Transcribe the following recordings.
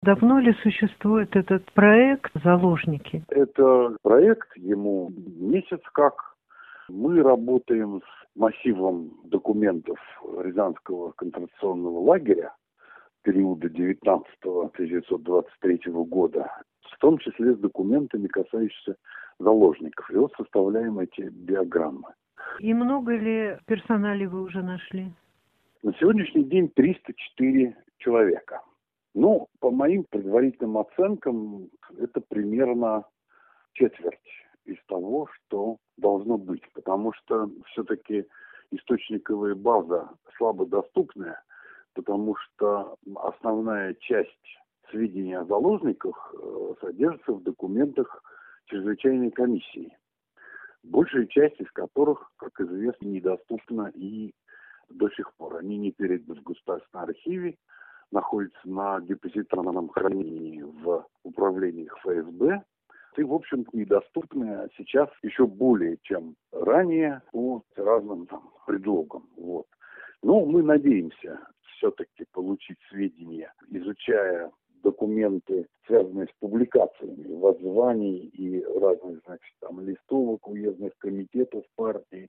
Давно ли существует этот проект «Заложники»? Это проект, ему месяц как. Мы работаем с массивом документов Рязанского концентрационного лагеря периода 19-1923 года, в том числе с документами, касающимися заложников. И вот составляем эти диаграммы. И много ли персоналей вы уже нашли? На сегодняшний день 304 человека. Ну, по моим предварительным оценкам, это примерно четверть из того, что должно быть. Потому что все-таки источниковая база слабо доступная, потому что основная часть сведений о заложниках содержится в документах чрезвычайной комиссии, большая часть из которых, как известно, недоступна и до сих пор. Они не переданы в Государственном архиве, находятся на депозитарном хранении в управлениях ФСБ и, в общем-то, недоступны сейчас еще более, чем ранее, по разным предлогам. Вот. Но мы надеемся все-таки получить сведения, изучая документы, связанные с публикациями воззваний и разных, листовок уездных комитетов партии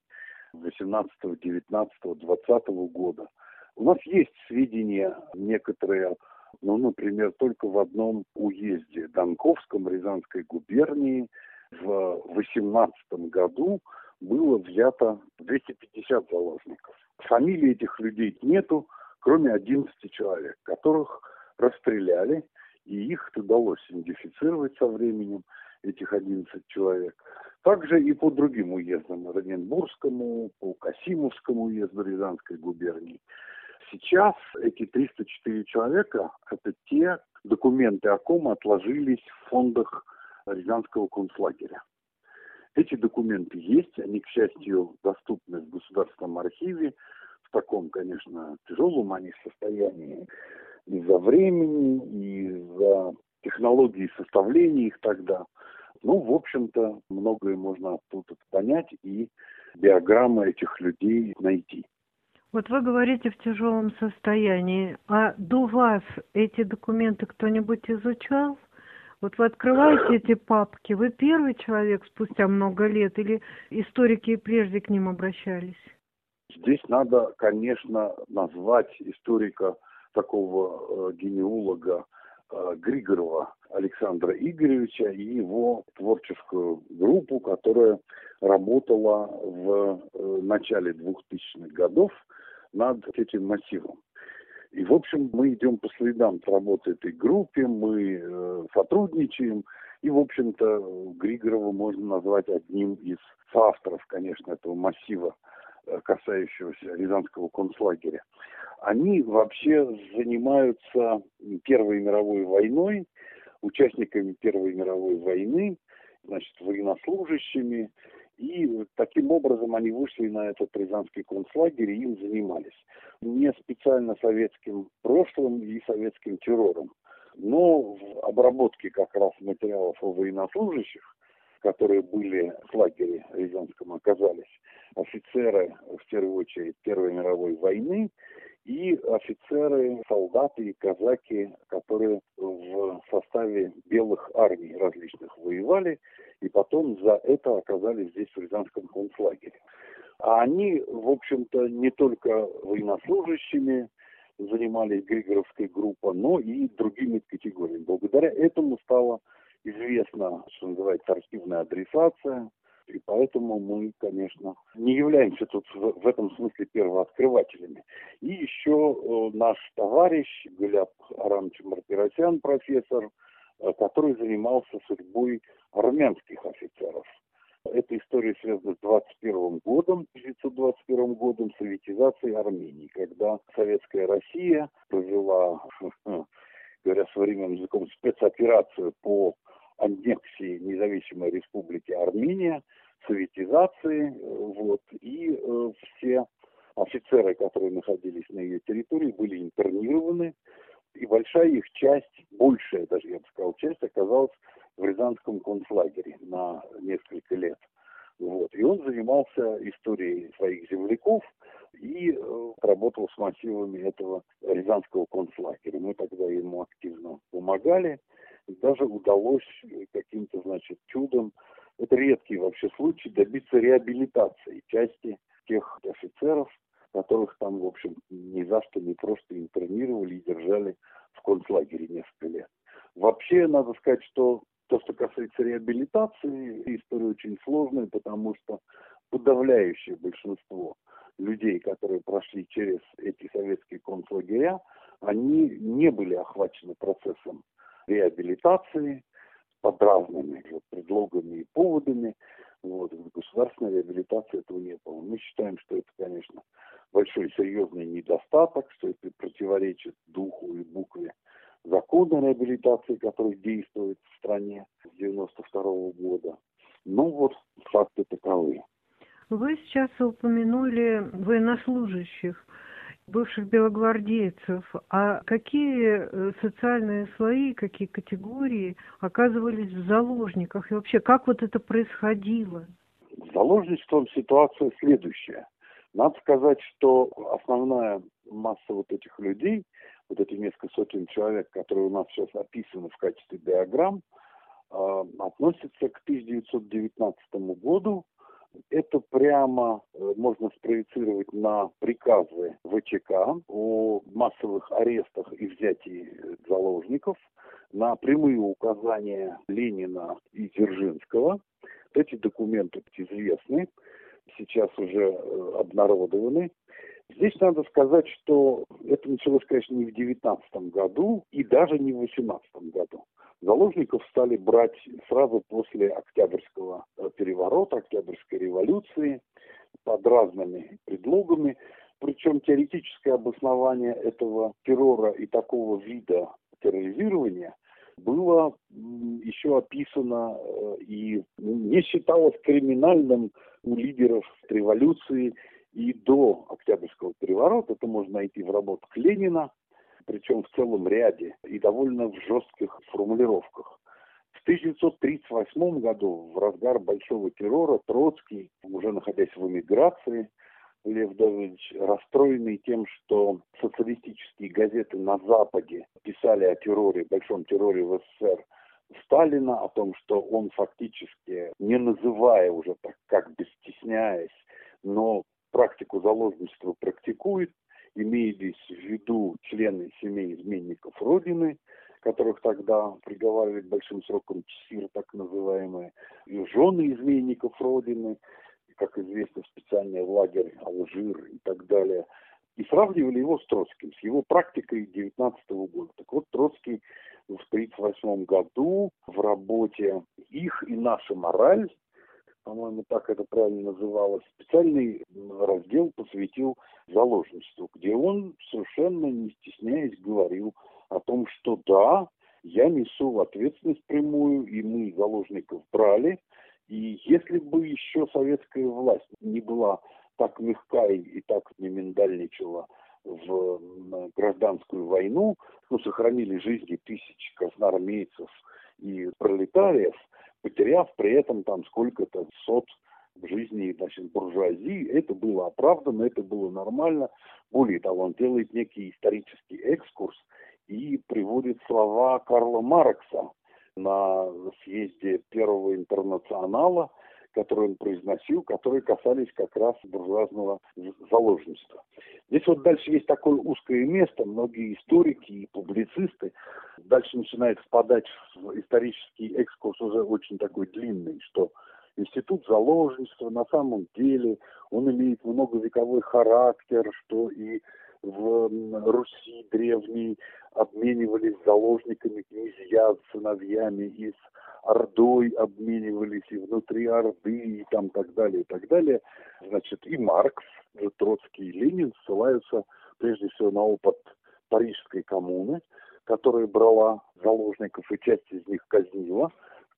18, 19, 20 года. У нас есть сведения некоторые, например, только в одном уезде Донковском Рязанской губернии в 18 году было взято 250 заложников. Фамилий этих людей нету, кроме 11 человек, которых расстреляли, и их удалось идентифицировать со временем, этих 11 человек. Также и по другим уездам, Оренбургскому, по Касимовскому уезду Рязанской губернии. Сейчас эти 304 человека – это те документы, о ком отложились в фондах Рязанского концлагеря. Эти документы есть, они, к счастью, доступны в Государственном архиве, в таком, конечно, тяжелом они состоянии из-за времени, из-за технологии составления их тогда. В общем-то, многое можно оттуда понять и диаграммы этих людей найти. Вот вы говорите в тяжелом состоянии, а до вас эти документы кто-нибудь изучал? Вот вы открываете эти папки, вы первый человек спустя много лет или историки прежде к ним обращались? Здесь надо, конечно, назвать историка, такого генеалога Григорова Александра Игоревича и его творческую группу, которая работала в начале 2000-х годов над этим массивом. И, в общем, мы идем по следам работы этой группы, мы сотрудничаем. И, в общем-то, Григорова можно назвать одним из соавторов, конечно, этого массива, касающегося Рязанского концлагеря. Они вообще занимаются Первой мировой войной, участниками Первой мировой войны, военнослужащими. И таким образом они вышли на этот Рязанский концлагерь и им занимались. Не специально советским прошлым и советским террором, но в обработке как раз материалов о военнослужащих, которые были в лагере Рязанском, оказались офицеры, в первую очередь, Первой мировой войны и офицеры, солдаты и казаки, которые в составе белых армий различных воевали и потом за это оказались здесь в Рязанском концлагере. А они, в общем-то, не только военнослужащими занимались Григоровская группа, но и другими категориями. Благодаря этому стало известно, что называется, архивная адресация, и поэтому мы, конечно, не являемся тут в этом смысле первооткрывателями. И еще наш товарищ Галяб Арамович Мартиросян, профессор, который занимался судьбой армянских офицеров. Эта история связана с 1921 годом, советизацией Армении, когда советская Россия провела, говоря современным языком, спецоперацию по аннексии независимой республики Армения, советизации, и все офицеры, которые находились на ее территории, были интернированы, и большая их часть, большая даже, я бы сказал, часть оказалась в Рязанском концлагере на несколько лет. И он занимался историей своих земляков и работал с массивами этого рязанского концлагеря. Мы тогда ему активно помогали. И даже удалось каким-то, чудом, это редкий вообще случай, добиться реабилитации части тех офицеров, которых там, в общем, ни за что не просто интернировали и держали в концлагере несколько лет. Вообще, надо сказать, что то, что касается реабилитации, история очень сложная, потому что подавляющее большинство людей, которые прошли через эти советские концлагеря, они не были охвачены процессом реабилитации под разными предлогами и поводами. Государственная реабилитация этого не было. Мы считаем, что это, конечно, большой серьезный недостаток, что это противоречит духу и букве закона реабилитации, который действует в стране с 1992 года. Факты таковы. Вы сейчас упомянули военнослужащих, бывших белогвардейцев. А какие социальные слои, какие категории оказывались в заложниках? И вообще, как это происходило? С заложничеством ситуация следующая. Надо сказать, что основная масса этих людей, эти несколько сотен человек, которые у нас сейчас описаны в качестве диаграмм, относятся к 1919 году. Это прямо можно спроецировать на приказы ВЧК о массовых арестах и взятии заложников, на прямые указания Ленина и Дзержинского. Эти документы известны, сейчас уже обнародованы. Здесь надо сказать, что это началось, конечно, не в 19 году и даже не в 18 году. Заложников стали брать сразу после Октябрьского переворота, Октябрьской революции, под разными предлогами. Причем теоретическое обоснование этого террора и такого вида терроризирования было еще описано и не считалось криминальным у лидеров революции и до Октябрьского переворота. Это можно найти в работах Ленина, причем в целом ряде и довольно в жестких формулировках. В 1938 году, в разгар большого террора, Троцкий, уже находясь в эмиграции, Лев Давыдович, расстроенный тем, что социалистические газеты на Западе писали о терроре, большом терроре в СССР Сталина, о том, что он фактически, не называя уже так, как бы стесняясь, но практику заложничества практикует, имеялись в виду члены семей изменников Родины, которых тогда приговаривали к большим срокам ЧСИР, так называемые, и жены изменников Родины, как известно, специальный лагерь Алжир и так далее. И сравнивали его с Троцким, с его практикой 19 года. Так вот, Троцкий в 1938 году в работе «Их и наша мораль», по-моему, так это правильно называлось, специальный раздел посвятил заложничеству, где он, совершенно не стесняясь, говорил о том, что да, я несу ответственность прямую, и мы заложников брали, и если бы еще советская власть не была так мягка и так не миндальничала в гражданскую войну, сохранили жизни тысяч красноармейцев и пролетариев, потеряв при этом там сколько-то сот жизней, буржуазии, это было оправдано, это было нормально. Более того, он делает некий исторический экскурс и приводит слова Карла Маркса на съезде Первого интернационала, которые он произносил, которые касались как раз буржуазного заложничества. Здесь дальше есть такое узкое место, многие историки и публицисты дальше начинают впадать в исторический экскурс уже очень такой длинный, что институт заложничества на самом деле, он имеет многовековой характер, что и в Руси древней обменивались заложниками князья с сыновьями, и с Ордой обменивались, и внутри Орды, и там так далее, и так далее. И Маркс, и Троцкий, и Ленин ссылаются прежде всего на опыт Парижской коммуны, которая брала заложников и часть из них казнила в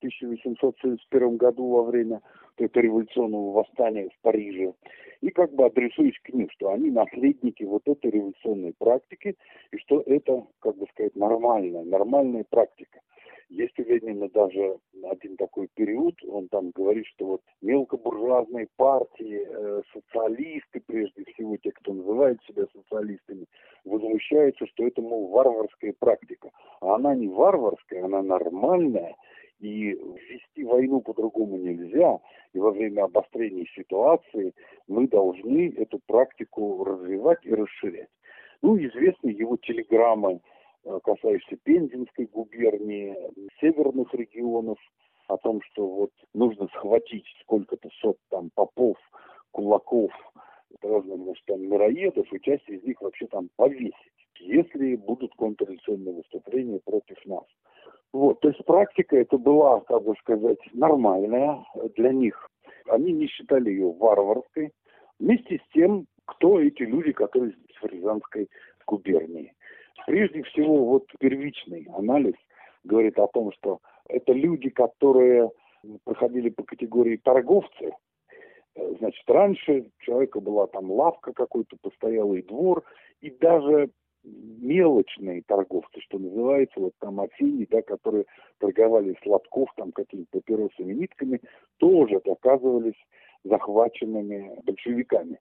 1871 году во время революционного восстания в Париже. И адресуюсь к ним, что они наследники этой революционной практики, и что это, нормальная практика. Есть у Ленина даже один такой период, он там говорит, что вот мелкобуржуазные партии, социалисты, прежде всего те, кто называет себя социалистами, возмущаются, что это, мол, варварская практика. А она не варварская, она нормальная, и вести войну по-другому нельзя, и во время обострения ситуации мы должны эту практику развивать и расширять. Ну, известны его телеграммы, касающиеся Пензенской губернии, северных регионов, о том, что вот нужно схватить сколько-то сот там попов, кулаков, разных, значит, там мироедов, и часть из них вообще там повесить, если будут контрреволюционные выступления против нас. Вот, то есть практика это была, как бы сказать, нормальная для них. Они не считали ее варварской. Вместе с тем, кто эти люди, которые в Рязанской губернии. Прежде всего, вот первичный анализ говорит о том, что это люди, которые проходили по категории торговцы. Значит, раньше у человека была там лавка какой-то, постоялый двор, и даже мелочные торговцы, что называется, вот там Афини, да, которые торговали сладков, там какими-то папиросами, нитками, тоже оказывались захваченными большевиками.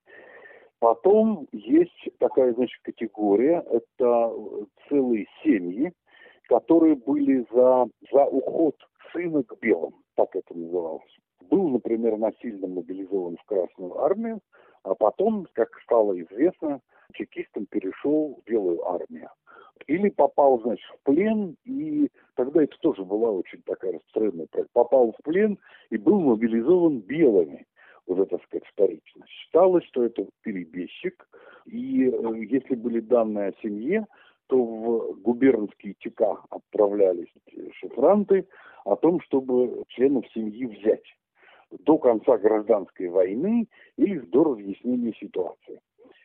Потом есть такая, значит, категория, это целые семьи, которые были за уход сына к белым, так это называлось. Был, например, насильно мобилизован в Красную армию, а потом, как стало известно, чекистам перешел в Белую армию. Или попал, значит, в плен, и тогда это тоже была очень такая распространенная практика. Попал в плен и был мобилизован белыми. Уже, так сказать, вторично. Считалось, что это перебежчик, и если были данные о семье, то в губернские ЧК отправлялись шифранты о том, чтобы членов семьи взять до конца гражданской войны или до разъяснения ситуации.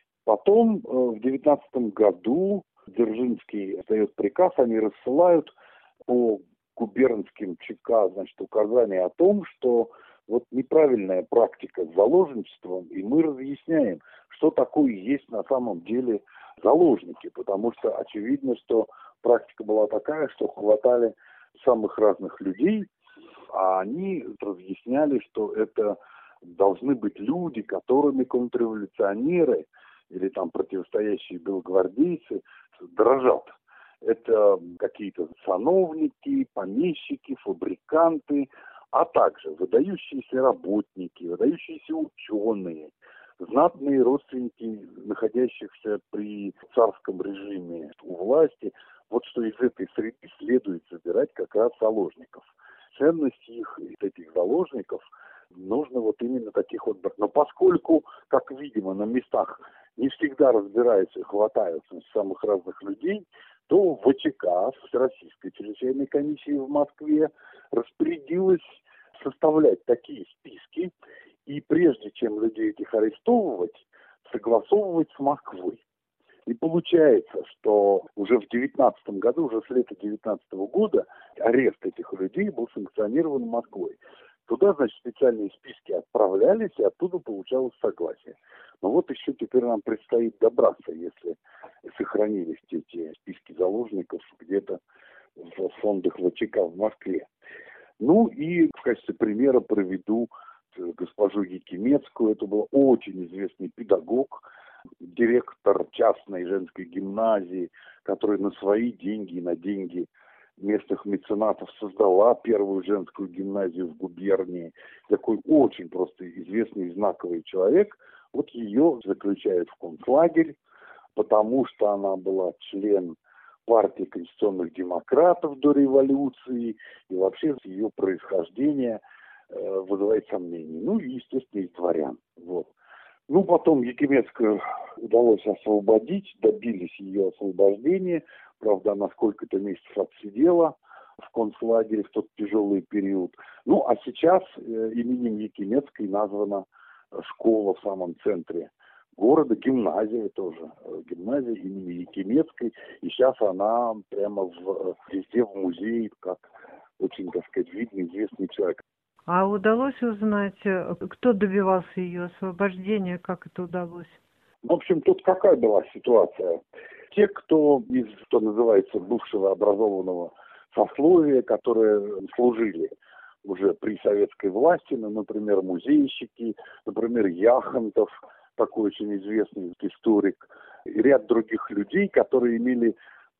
Потом в 19 году Дзержинский дает приказ, они рассылают по губернским ЧК, значит, указания о том, что вот неправильная практика с заложничеством, и мы разъясняем, что такое есть на самом деле заложники, потому что очевидно, что практика была такая, что хватали самых разных людей, а они разъясняли, что это должны быть люди, которыми контрреволюционеры или там противостоящие белогвардейцы дрожат. Это какие-то сановники, помещики, фабриканты, а также выдающиеся работники, выдающиеся ученые, знатные родственники, находящихся при царском режиме у власти. Вот что из этой среды следует собирать как раз заложников. Ценность их, этих заложников, нужно вот именно таких вот брать. Но поскольку, как видимо, на местах не всегда разбираются и хватают самых разных людей, то ВЧК, Всероссийской чрезвычайной комиссии в Москве, распорядилась составлять такие списки и прежде чем людей этих арестовывать, согласовывать с Москвой. И получается, что уже в 19 году, уже с лета 19 года, арест этих людей был санкционирован Москвой. Туда, значит, специальные списки отправлялись, и оттуда получалось согласие. Но вот еще теперь нам предстоит добраться, если сохранились эти списки заложников где-то в фондах ВЧК в Москве. Ну и в качестве примера приведу госпожу Якимецкую. Это был очень известный педагог, директор частной женской гимназии, которая на свои деньги и на деньги местных меценатов создала первую женскую гимназию в губернии. Такой очень просто известный и знаковый человек. Вот ее заключают в концлагерь, потому что она была член партии конституционных демократов до революции, и вообще ее происхождение вызывает сомнения. Ну и, естественно, из дворян. Вот. Ну, потом Якимецкую удалось освободить, добились ее освобождения. Правда, она сколько-то месяцев отсидела в концлагере в тот тяжелый период. Ну, а сейчас именем Якимецкой названа школа в самом центре города, гимназия тоже, гимназия имени Якимецкой. И сейчас она прямо везде в музее, как очень, так сказать, видный, известный человек. А удалось узнать, кто добивался ее освобождения, как это удалось? В общем, тут какая была ситуация? Те, кто из, что называется, бывшего образованного сословия, которые служили уже при советской власти, ну, например, музейщики, например, Яхонтов, такой очень известный историк, и ряд других людей, которые имели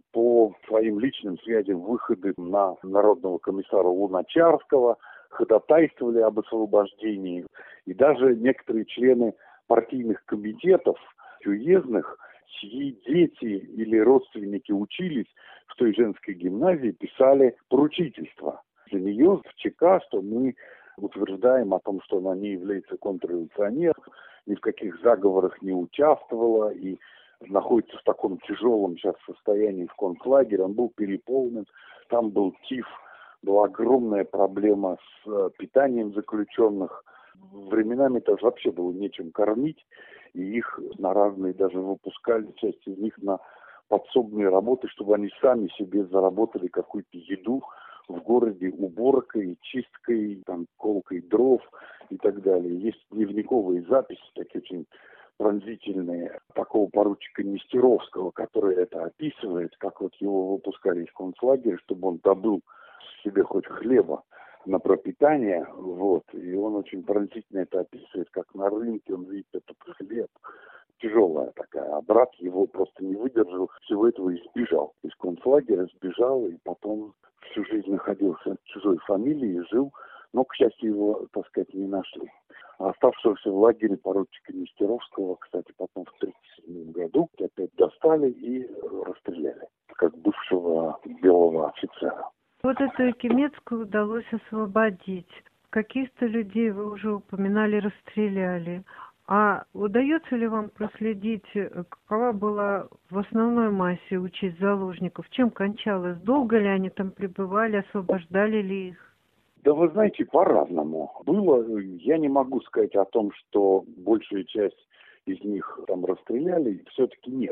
по своим личным связям выходы на народного комиссара Луначарского, ходатайствовали об освобождении. И даже некоторые члены партийных комитетов уездных, чьи дети или родственники учились в той женской гимназии, писали поручительство для нее в ЧК, что мы утверждаем о том, что она не является контрреволюционером, ни в каких заговорах не участвовала и находится в таком тяжелом сейчас состоянии в концлагере. Он был переполнен, там был тиф, была огромная проблема с питанием заключенных. Временами даже вообще было нечем кормить, и их на разные даже выпускали, часть из них на подсобные работы, чтобы они сами себе заработали какую-то еду в городе уборкой, чисткой, там, колкой дров и так далее. Есть дневниковые записи, такие очень пронзительные, такого поручика Нестеровского, который это описывает, как вот его выпускали из концлагеря, чтобы он добыл себе хоть хлеба на пропитание, вот, и он очень пронзительно это описывает, как на рынке он видит этот хлеб, тяжелая такая, а брат его просто не выдержал, всего этого и сбежал. Из концлагеря сбежал, и потом всю жизнь находился в чужой фамилии, жил, но, к счастью, его, так сказать, не нашли. А оставшегося в лагере поручика Нестеровского, кстати, потом в 1937 году опять достали и расстреляли, как бывшего белого офицера. Вот эту Якимецкую удалось освободить. Каких-то людей, вы уже упоминали, расстреляли. А удается ли вам проследить, какова была в основной массе участь заложников? Чем кончалось? Долго ли они там пребывали, освобождали ли их? Да вы знаете, по-разному. Было, я не могу сказать о том, что большая часть из них там расстреляли, все-таки нет.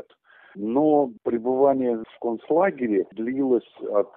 Но пребывание в концлагере длилось от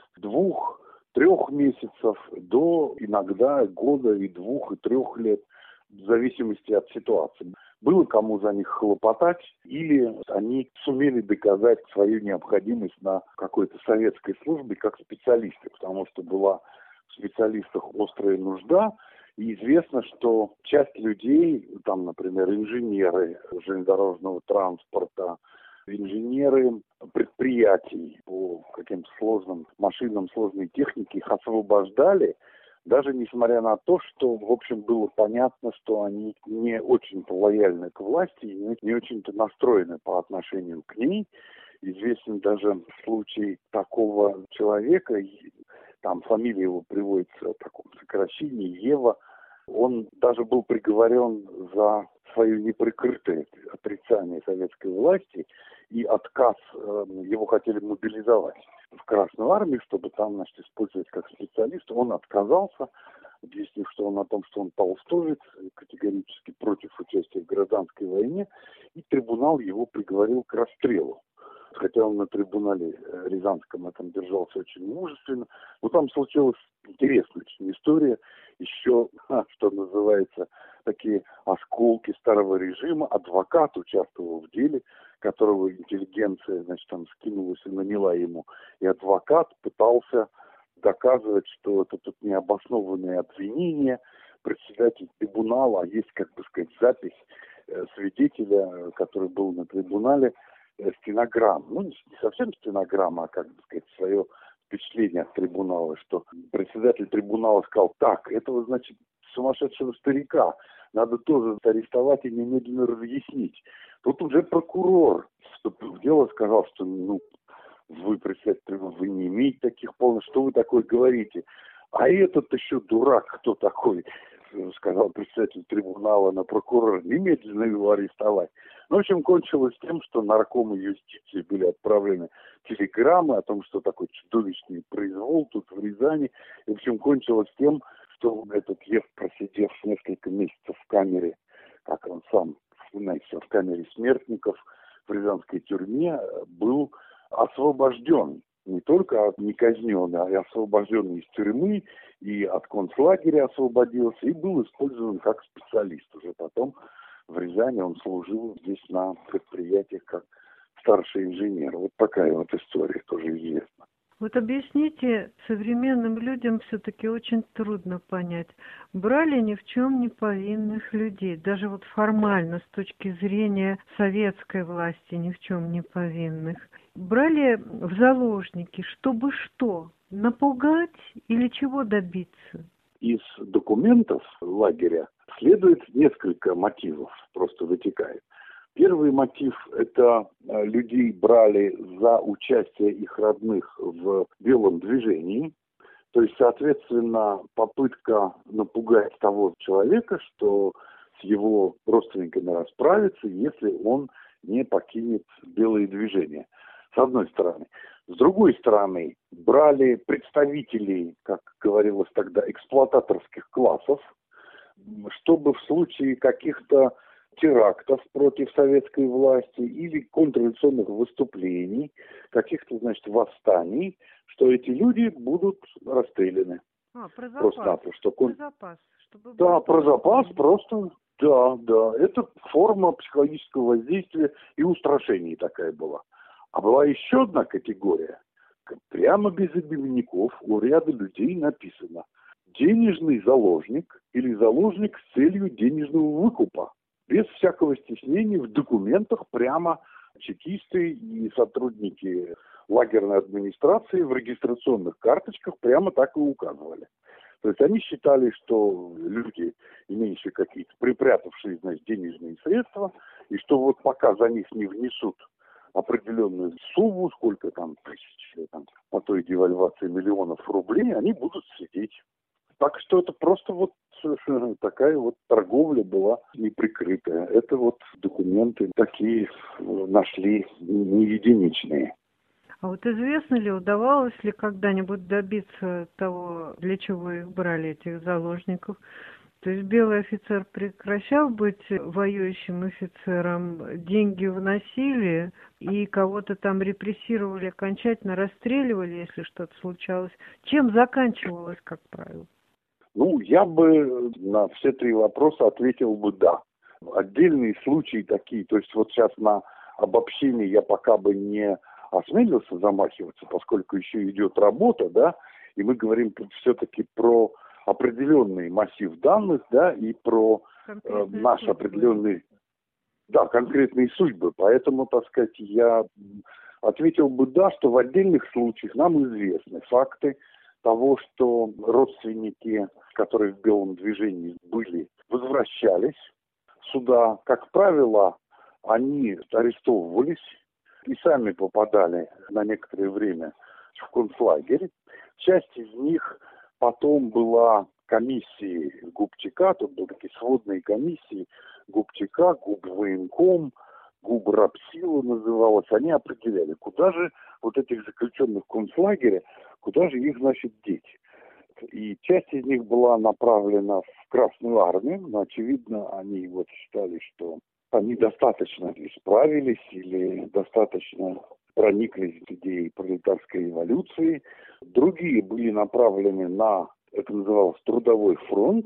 2-3 месяцев до иногда года и 2, и 3 лет, в зависимости от ситуации. Было кому за них хлопотать, или они сумели доказать свою необходимость на какой-то советской службе как специалисты, потому что была в специалистах острая нужда, и известно, что часть людей, там, например, инженеры железнодорожного транспорта, инженеры предприятий по каким-то сложным машинам, сложной технике, их освобождали, даже несмотря на то, что, в общем, было понятно, что они не очень-то лояльны к власти и не очень-то настроены по отношению к ней. Известен даже случай такого человека, там фамилия его приводится в таком сокращении, Ева. Он даже был приговорен за свое неприкрытое отрицание советской власти и отказ, его хотели мобилизовать в Красную армию, чтобы там, значит, использовать как специалист. Он отказался, объяснив, что он о том, что он толстовец, категорически против участия в гражданской войне, и трибунал его приговорил к расстрелу. Хотя он на трибунале Рязанском этом держался очень мужественно. Но там случилась интересная очень история. Еще, что называется, такие осколки старого режима. Адвокат участвовал в деле, которого интеллигенция, значит, там скинулась и наняла ему. И адвокат пытался доказывать, что это тут необоснованные обвинения. Председатель трибунала, а есть, как бы сказать, запись свидетеля, который был на трибунале, стенограмм, ну не совсем стенограмма, а, как бы сказать, свое впечатление от трибунала, что председатель трибунала сказал: так, этого, значит, сумасшедшего старика надо тоже арестовать и немедленно разъяснить. Тут уже прокурор вступил в дело, сказал, что, ну, вы, председатель, вы не имеете таких полных, что вы такое говорите? А этот еще дурак, кто такой? Сказал председатель трибунала на прокурора, немедленно его арестовать. Ну, в общем, кончилось тем, что наркомы юстиции были отправлены телеграммы о том, что такой чудовищный произвол тут в Рязани. И, в общем, кончилось тем, что этот Ев, просидев несколько месяцев в камере, как он сам вспоминается, в камере смертников в рязанской тюрьме, был освобожден. Не только не казнен, а и освобожден из тюрьмы, и от концлагеря освободился, и был использован как специалист. Уже потом в Рязани он служил здесь на предприятиях как старший инженер. Вот такая вот история тоже известна. Вот объясните, современным людям все-таки очень трудно понять, брали ни в чем не повинных людей, даже вот формально, с точки зрения советской власти, ни в чем не повинных. Брали в заложники, чтобы что? Напугать или чего добиться? Из документов лагеря следует несколько мотивов, просто вытекает. Первый мотив – это людей брали за участие их родных в белом движении. То есть, соответственно, попытка напугать того человека, что с его родственниками расправиться, если он не покинет белые движения. С одной стороны. С другой стороны, брали представителей, как говорилось тогда, эксплуататорских классов, чтобы в случае каких-то терактов против советской власти или контрреволюционных выступлений, каких-то, значит, восстаний, что эти люди будут расстреляны. Про запас. Просто-напросто. Про запас. Чтобы да, про запас просто, да. Это форма психологического воздействия и устрашений такая была. А была еще одна категория. Прямо без обиняков у ряда людей написано: денежный заложник или заложник с целью денежного выкупа. Без всякого стеснения в документах прямо чекисты и сотрудники лагерной администрации в регистрационных карточках прямо так и указывали. То есть они считали, что люди, имеющие какие-то припрятавшие, значит, денежные средства, и что вот пока за них не внесут определенную сумму, сколько там тысяч, там, а то и девальвации миллионов рублей, они будут сидеть. Так что это просто вот такая вот торговля была неприкрытая. Это вот документы такие нашли не единичные. А вот известно ли, удавалось ли когда-нибудь добиться того, для чего их брали, этих заложников? То есть белый офицер прекращал быть воюющим офицером, деньги вносили и кого-то там репрессировали, окончательно расстреливали, если что-то случалось. Чем заканчивалось, как правило? Я бы на все три вопроса ответил бы да. Отдельные случаи такие, то есть вот сейчас на обобщение я пока бы не осмелился замахиваться, поскольку еще идет работа, да, и мы говорим все-таки про определенный массив данных, да, и про наши определенные, да, конкретные судьбы. Поэтому, так сказать, я ответил бы да, что в отдельных случаях нам известны факты того, что родственники, которые в белом движении были, возвращались сюда. Как правило, они арестовывались и сами попадали на некоторое время в концлагерь. Часть из них потом была комиссией ГУБЧК, тут были такие сводные комиссии ГУБЧК, ГУБВоенком, ГУБРАПСИЛа называлась. Они определяли, куда же вот этих заключенных в концлагере, куда же их, значит, деть. И часть из них была направлена в Красную армию, но, очевидно, они вот считали, что они достаточно исправились или достаточно прониклись в идеи пролетарской революции. Другие были направлены на, это называлось, трудовой фронт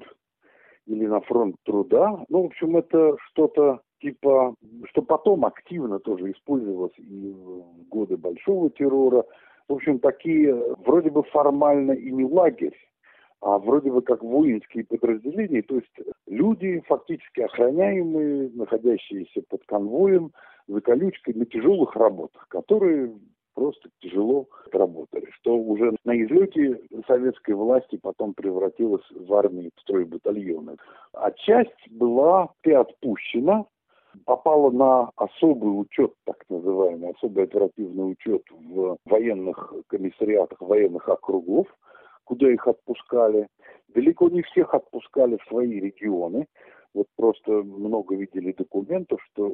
или на фронт труда. В общем, это что-то типа, что потом активно тоже использовалось и в годы Большого террора. В общем, такие вроде бы формально и не лагерь, а вроде бы как воинские подразделения, то есть люди фактически охраняемые, находящиеся под конвоем, за колючкой на тяжелых работах, которые просто тяжело работали, что уже на излете советской власти потом превратилось в армии, в стройбатальоны. А часть была отпущена, попала на особый учет, так называемый, особый оперативный учет в военных комиссариатах, военных округов, куда их отпускали. Далеко не всех отпускали в свои регионы. Вот просто много видели документов, что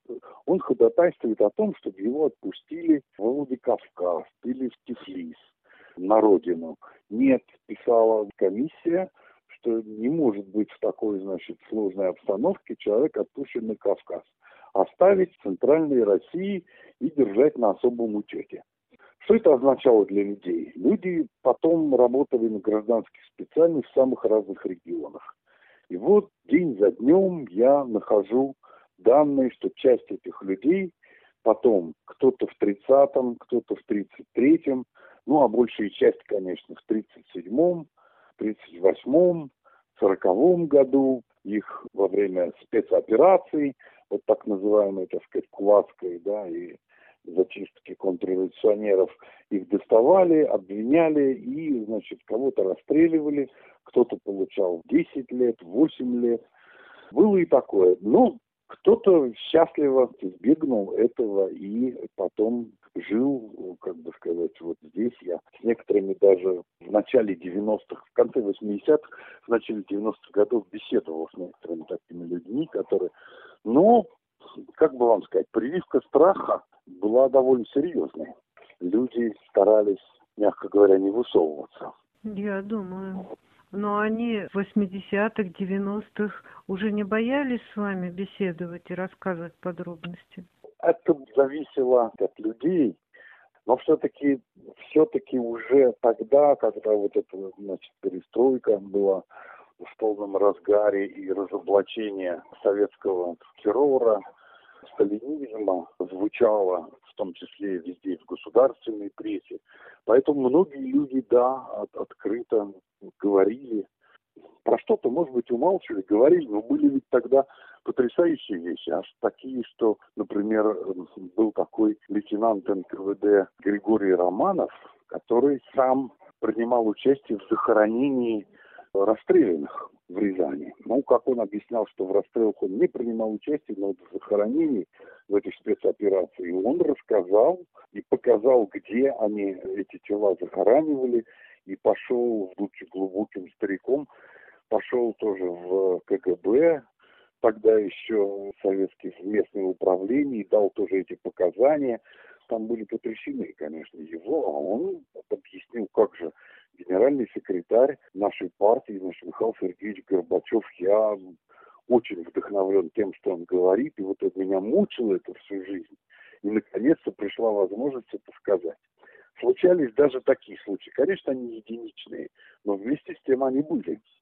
он ходатайствует о том, чтобы его отпустили в Владикавказ или в Тифлис, на родину. Нет, писала комиссия, что не может быть в такой, значит, сложной обстановке человек отпущен на Кавказ. Оставить в Центральной России и держать на особом учете. Что это означало для людей? Люди потом работали на гражданских специальностях в самых разных регионах. И вот день за днем я нахожу данные, что часть этих людей потом, кто-то в 30-м, кто-то в 33-м, Ну, а большая часть, конечно, в 1937-м, 1938-м, 1940 году, их во время спецопераций, вот так называемой, так сказать, Кулацкой, да, и зачистки контрреволюционеров, их доставали, обвиняли и, значит, кого-то расстреливали, кто-то получал 10 лет, 8 лет. Было и такое. Но кто-то счастливо избегнул этого и потом жил, как бы сказать, вот здесь. Я с некоторыми даже в начале 90-х, в конце 80-х, в начале 90-х годов беседовал с некоторыми такими людьми, которые... Но, как бы вам сказать, прививка страха была довольно серьезной. Люди старались, мягко говоря, не высовываться. Я думаю. Но они в 80-х, 90-х уже не боялись с вами беседовать и рассказывать подробности? Это зависело от людей, но все-таки уже тогда, когда вот эта, значит, перестройка была в полном разгаре и разоблачение советского террора, сталинизма звучало, в том числе везде в государственной прессе. Поэтому многие люди, да, открыто говорили. Про что-то, может быть, умалчивали, говорили, но были ведь тогда потрясающие вещи. Аж такие, что, например, был такой лейтенант НКВД Григорий Романов, который сам принимал участие в захоронении расстрелянных в Рязани. Ну, как он объяснял, что в расстрелах он не принимал участие, но в захоронении, в этой спецоперации, он рассказал и показал, где они эти тела захоранивали, и пошел, будучи глубоким стариком, пошел тоже в КГБ, тогда еще советских местное управление, дал тоже эти показания. Там были потрясены, конечно, его, а он объяснил, как же генеральный секретарь нашей партии, значит, Михаил Сергеевич Горбачев. Я очень вдохновлен тем, что он говорит, и вот это меня мучило это всю жизнь. И, наконец-то, пришла возможность это сказать. Случались даже такие случаи. Конечно, они единичные, но вместе с тем они были.